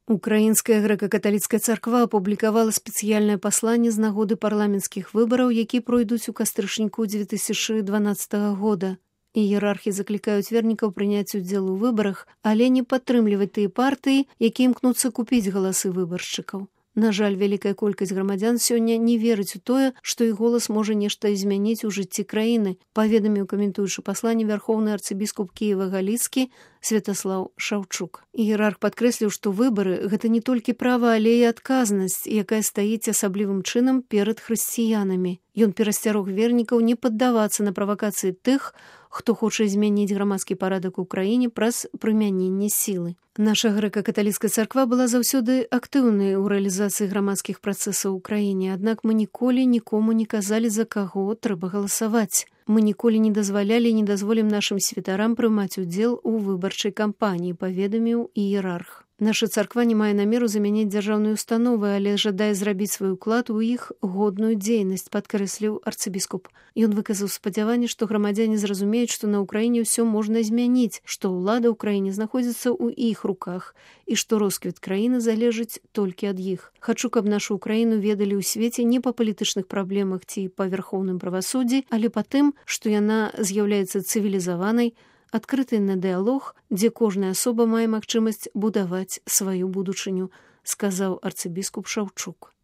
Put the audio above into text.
Украінская грэка-каталіцкая царква апублікавала спецыяльнае пасланне з нагоды парламенцкіх выбараў, які пройдуць у кастрычніку 2012 года. Іерархі заклікаюць вернікаў прыняць удзел у выбарах, але не падтрымліваць тыя партыі, якія імкнуцца купіць галасы выбаршчыкаў. На жаль, вялікая колькасць грамадзян сёння не верыць у тое, што іх голас можа нешта змяніць у жыцці краіны, паведаміў каментуючы пасланне вярхоўны арцыбіскуп Кіева-Галіцкі Святаслаў Шаўчук. Іерарх падкрэсліў, што выбары – гэта не толькі права, але і адказнасць, якая стаіць асаблівым чынам перад хрысціянамі. Ён перасцярог вернікаў не паддавацца на правакацыі тых, хто хоча змяніць грамадскі парадак у краіне праз прымяненне сілы. Наша грэка-каталіцкая царква была заўсёды актыўнай у рэалізацыі грамадскіх працэсаў у краіне, аднак мы ніколі нікому не казалі, за каго трэба галасаваць. Мы ніколі не дазвалялі і не дазволім нашым святарам прымаць удзел у выбарчай кампаніі, паведаміў іерарх. Наша царква не мае намеру замяніць дзяржаўныя установы, але жадае зрабіць свой уклад у іх годную дзейнасць, падкрэсліў арцыбіскуп. Ён выказаў спадзяванне, што грамадзяне зразумеюць, што на ўкраіне ўсё можна змяніць, што ўлада ў краіне знаходзіцца ў іх руках і што росквіт краіны залежыць толькі ад іх. Хачу, каб нашу ўкраіну ведалі ў свеце не па палітычных праблемах ці па вярхоўным правасуддзі, але па тым, што яна з'яўляецца цывілізаванай, адкрытай на дыялог, дзе кожная асоба мае магчымасць будаваць сваю будучыню, сказаў арцыбіскуп Шаўчук.